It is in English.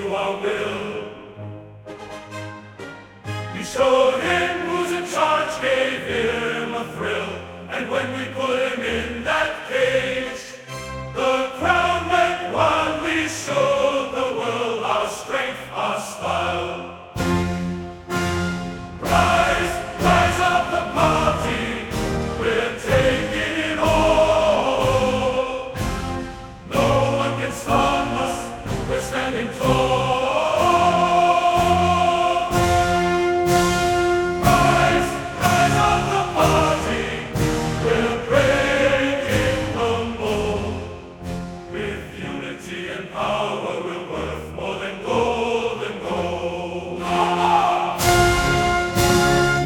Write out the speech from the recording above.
to our will. We showed him who's in charge, gave him a thrill, and when we put him in that cage, the crown went wild. We showed the world our strength, our style. Rise, rise up the party, we're taking it all. No one can stop us, we're standing tall.